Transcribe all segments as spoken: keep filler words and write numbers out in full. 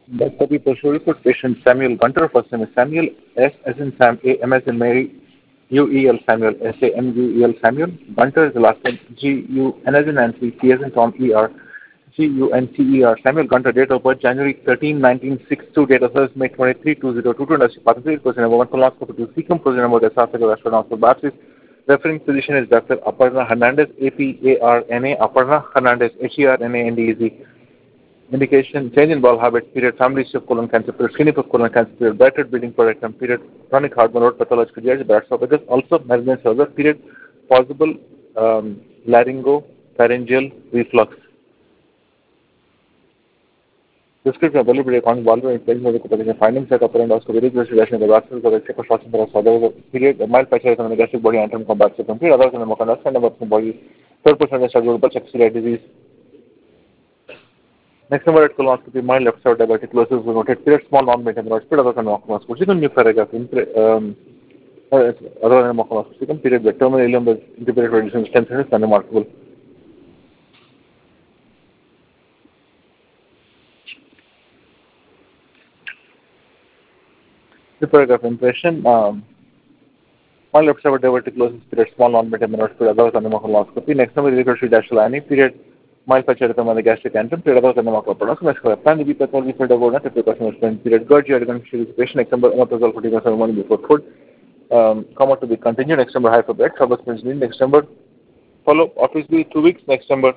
That study put patient Samuel Gunter, first name is Samuel, S as in Sam, A, M as in Mary, U E L Samuel, S A M U E L Samuel. Gunter is the last name, G U N as in Nancy, T as in Tom, E R, G U N T E R. Samuel Gunter, date of birth January thirteenth, nineteen sixty-two, date of birth May twenty-third, two thousand twenty-two, industry pathology, person number one, colonoscopy to cecum, person number the esophageal astronomical biopsies. Referring physician is Doctor Aparna Hernandez, A P A R N A, Aparna Hernandez, H E R N A N D E Z. Indication, change in bowel habit, period, family history of colon cancer, period, clinic of colon cancer, period, battered bleeding for rectum, period, chronic heart murmur, pathological G I, bad esophagus, also malignant cervical, period, possible um, laryngo-pharyngeal reflux. Description of deliberate account value and placement of the potential findings that upper endoscopy registration of the vascular for the check of shots of the period, mild fracture of the gastric body antrum combat system, period, other than the mucous and the body, third percent of scheduled check celiac disease. Next number at colonoscopy, mild left side diverticulosis was noted. Period, small non-maintained noise, period, other than colonoscopy. Second new paragraph, um, uh, other than colonoscopy. Second period, the terminal ileum was integrated reduction ten centimeters, unremarkable. The paragraph impression, um, mild left side diverticulosis, period, small non-maintained noise, period, other than colonoscopy. Next number, iliac dash period, mild fracture of the gastric antrum, period, other than colonoscopy. Next number, plan to be pathology for the word, typical period, GERD, G I, patient, next number, omeprazole forty percent before food. Um, come out to be continued. Next number, high for bed, trouble spinning. Next number, follow obviously two weeks. Next number,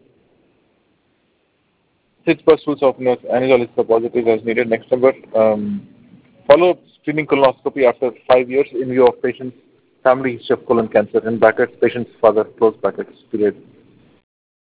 six pursuits of nurse aneurysm is positive as needed. Next number, um, follow screening colonoscopy after five years in view of patient's family history of colon cancer. In brackets, patient's father, close brackets, period.